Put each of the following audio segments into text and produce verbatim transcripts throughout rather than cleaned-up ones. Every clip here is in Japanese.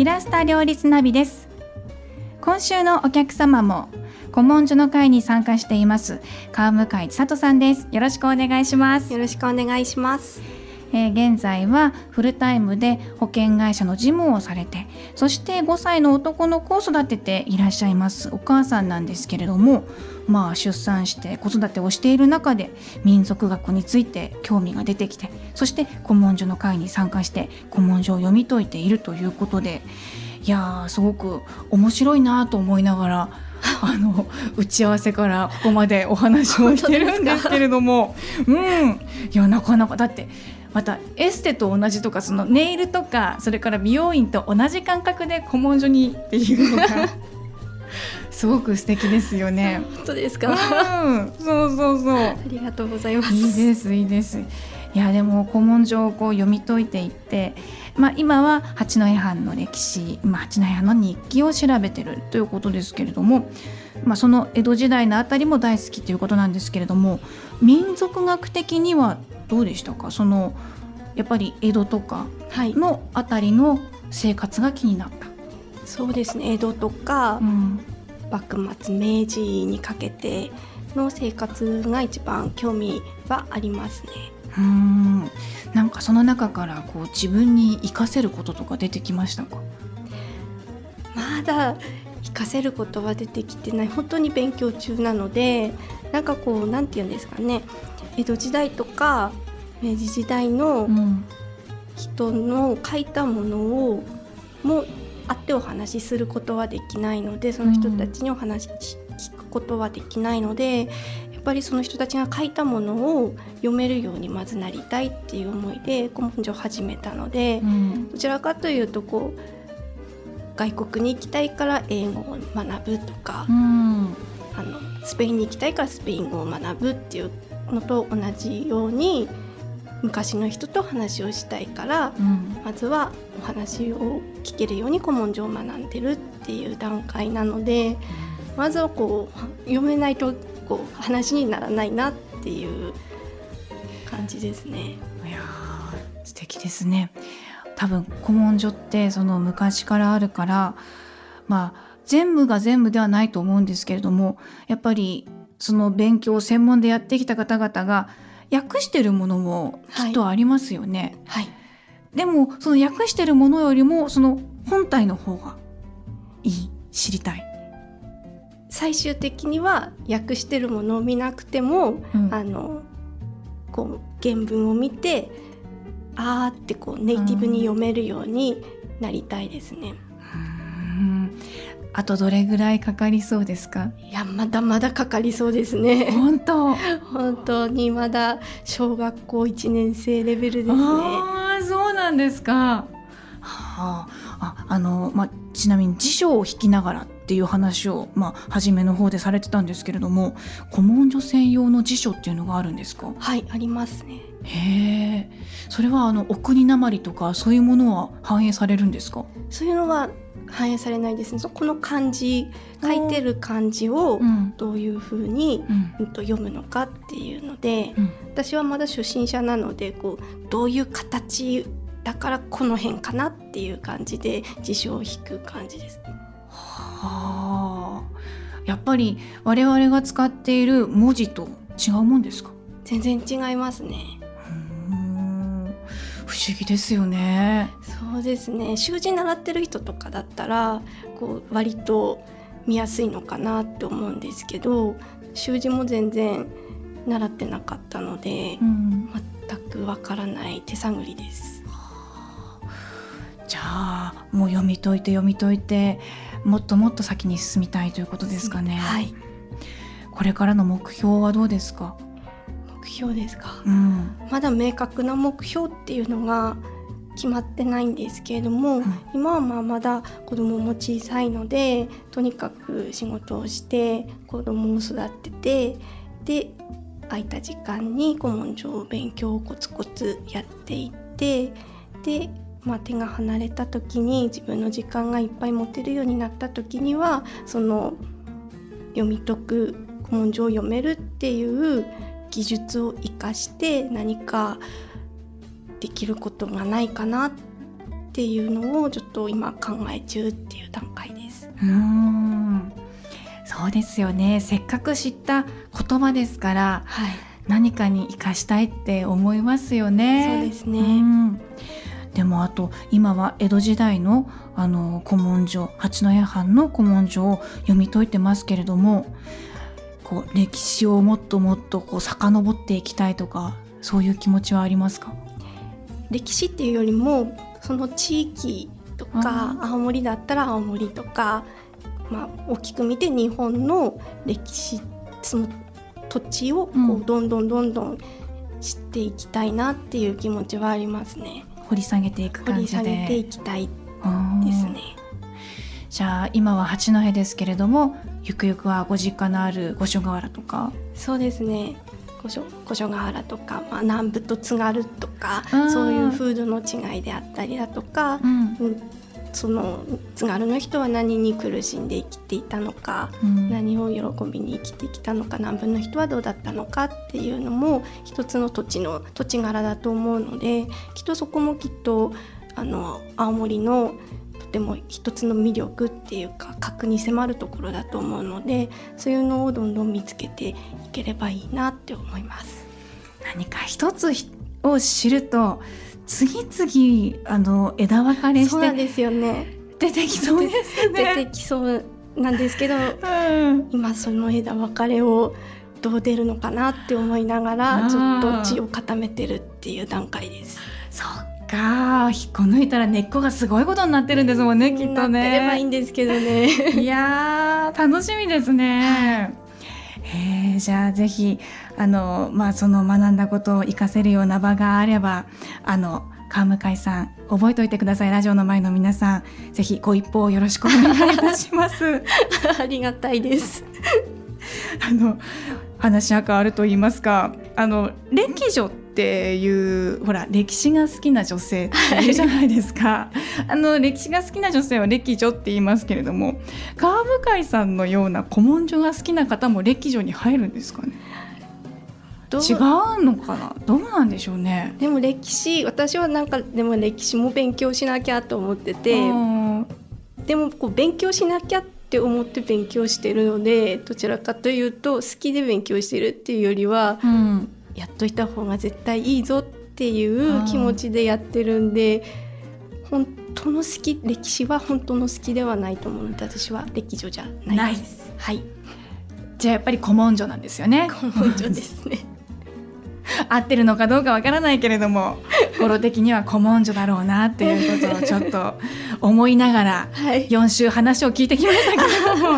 キラスタ両立ナビです。今週のお客様も古文書の会に参加しています川向千里さんです。よろしくお願いします。 よろしくお願いします。 えー、現在はフルタイムで保険会社の事務をされて、そしてごさいの男の子を育てていらっしゃいますお母さんなんですけれども、まあ出産して子育てをしている中で民族学について興味が出てきて、そして古文書の会に参加して古文書を読み解いているということで、いやーすごく面白いなと思いながらあの打ち合わせからここまでお話をしてるんですけれども、うん、いやなかなかだってまたエステと同じとか、そのネイルとかそれから美容院と同じ感覚で古文書にっていうのがすごく素敵ですよね。 本当ですか？ うん、そうそうそう。ありがとうございます。 いいですいいです。いやでも古文書をこう読み解いていって、まあ、今は八戸藩の歴史、まあ、八戸藩の日記を調べてるということですけれども、まあ、その江戸時代のあたりも大好きということなんですけれども、民族学的にはどうでしたか？そのやっぱり江戸とかのあたりの生活が気になった、はい、 そうですね。江戸とか、うん、幕末明治にかけての生活が一番興味はありますね。 うーん、なんかその中からこう自分に活かせることとか出てきましたか？ まだ活かせることは出てきてない。本当に勉強中なので、なんかこうなんていうんですかね、江戸時代とか明治時代の人の書いたものをもあってお話しすることはできないので、その人たちにお話聞くことはできないので、やっぱりその人たちが書いたものを読めるようにまずなりたいっていう思いで古文書を始めたので、うん、どちらかというとこう外国に行きたいから英語を学ぶとか、うん、あのスペインに行きたいからスペイン語を学ぶっていうのと同じように、昔の人と話をしたいから、うん、まずはお話を聞けるように古文書を学んでるっていう段階なので、うん、まずはこう読めないとこう話にならないなっていう感じですね。 いや素敵ですね。多分古文書ってその昔からあるから、まあ全部が全部ではないと思うんですけれども、やっぱりその勉強を専門でやってきた方々が訳してるものもきっとありますよね。はいはい、でもその訳してるものよりもその本体の方がいい、知りたい。 最終的には訳してるものを見なくても、うん、あのこう原文を見てあーってこうネイティブに読めるようになりたいですね。 うん、あとどれぐらいかかりそうですか？ いやまだまだかかりそうですね。 本当本当にまだ小学校いちねん生レベルですね。 あーそうなんですか。はあ、あ、あの、ま、ちなみに辞書を引きながらっていう話を、まあ、初めの方でされてたんですけれども、古文書専用の辞書っていうのがあるんですか？ はい、ありますね。 へえ、それはあのお国なまりとかそういうものは反映されるんですか？ そういうのは反映されないですね。この漢字、書いてる漢字をどういうふうに、うん、と読むのかっていうので、うん、私はまだ初心者なのでこうどういう形だからこの辺かなっていう感じで辞書を引く感じです。 はあ、やっぱり我々が使っている文字と違うもんですか？ 全然違いますね。 うーん、不思議ですよね。 そうですね。習字習ってる人とかだったらこう割と見やすいのかなって思うんですけど、習字も全然習ってなかったので、うん、全くわからない手探りです。 じゃあもう読み解いて読み解いてもっともっと先に進みたいということですかね。はい、これからの目標はどうですか？ 目標ですか、 うん、 まだ明確な目標っていうのが決まってないんですけれども、うん、今はまあまだ子供も小さいので、とにかく仕事をして子供を育てて、で空いた時間に古文書勉強をコツコツやっていって、でまあ、手が離れた時に自分の時間がいっぱい持てるようになった時には、その読み解く古文書を読めるっていう技術を生かして何かできることがないかなっっていうのをちょっと今考え中っていう段階です。 うーん、そうですよね。せっかく知った言葉ですから、 はい、 何かに生かしたいって思いますよね。 そうですね。 うん、でもあと今は江戸時代のあの古文書、八戸藩の古文書を読み解いてますけれども、こう歴史をもっともっとこう遡っていきたいとか、そういう気持ちはありますか？ 歴史っていうよりもその地域とか、青森だったら青森とか、まあ、大きく見て日本の歴史、その土地をこうどんどんどんどん知っていきたいなっていう気持ちはありますね。 掘り下げていく感じで掘り下げていきたいですね。 じゃあ今は八戸ですけれども、ゆくゆくはご実家のある五所川原とか。 そうですね、五所、五所川原とか、まあ、南部と津軽とか、そういう風土の違いであったりだとか、うんうん、その津軽の人は何に苦しんで生きていたのか、うん、何を喜びに生きてきたのか、南部の人はどうだったのかっていうのも一つの土地の土地柄だと思うので、きっとそこもきっとあの青森のとても一つの魅力っていうか核に迫るところだと思うので、そういうのをどんどん見つけていければいいなって思います。 何か一つを知ると次々あの枝分かれして、 そうなんですよね、 出てきそうですね。 出てきそうなんですけど、うん、今その枝分かれをどう出るのかなって思いながらちょっと地を固めてるっていう段階です。 そうか、引っこ抜いたら根っこがすごいことになってるんですもんね、きっとね。 なってればいいんですけどね。 いやー楽しみですね。へー、じゃあぜひあの、まあ、その学んだことを活かせるような場があれば、あの川向さん覚えておいてください。ラジオの前の皆さん、ぜひご一報よろしくお願いいたします。 ありがたいです。 あの話は変わると言いますか、あの歴女っていうほら歴史が好きな女性っていうじゃないですか、はい、あの歴史が好きな女性は歴女って言いますけれども、川向さんのような古文書が好きな方も歴女に入るんですかね。違うのかな、どうなんでしょうね。 でも歴史、私はなんかでも歴史も勉強しなきゃと思ってて、でもこう勉強しなきゃって思って勉強してるので、どちらかというと好きで勉強してるっていうよりは、うん、やっといた方が絶対いいぞっていう気持ちでやってるんで、本当の好き、歴史は本当の好きではないと思うので、私は歴女じゃないです。はい、 じゃあやっぱり古文書なんですよね。 古文書ですね。 合ってるのかどうかわからないけれども、語呂的には古文書だろうなっていうことをちょっと思いながらよん週話を聞いてきましたけれども、はい、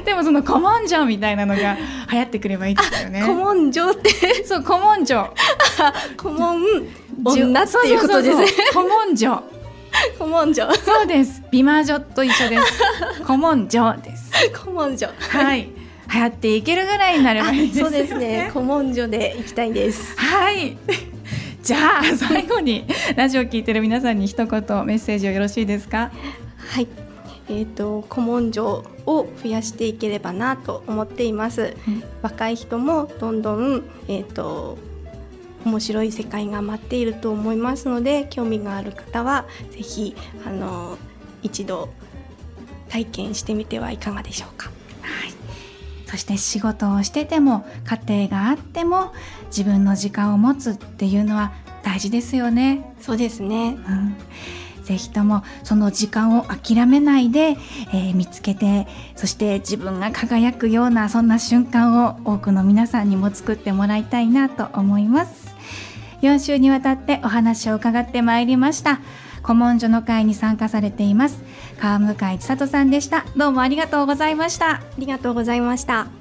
でもその古文書みたいなのが流行ってくればいいですよね。 古文書ってそう、古文書古文女っていうことですね。 古文書古文書、 そうです、美魔女と一緒です。古文書です。 古文書、 はい、流行っていけるぐらいになればいいですよね。 そうですね、古文書でいきたいです。 はい。じゃあ最後にラジオ聞いてる皆さんに一言メッセージをよろしいですか。 はい、えーと、古文書を増やしていければなと思っています、うん、若い人もどんどん、えーと、面白い世界が待っていると思いますので、興味がある方はぜひあの一度体験してみてはいかがでしょうか。 はい、そして仕事をしてても家庭があっても自分の時間を持つっていうのは大事ですよね。 そうですね、 うん、ぜひともその時間を諦めないで、えー、見つけて、そして自分が輝くようなそんな瞬間を多くの皆さんにも作ってもらいたいなと思います。よん週にわたってお話を伺ってまいりました。古文書の会に参加されています川向千里さんでした。どうもありがとうございました。 ありがとうございました。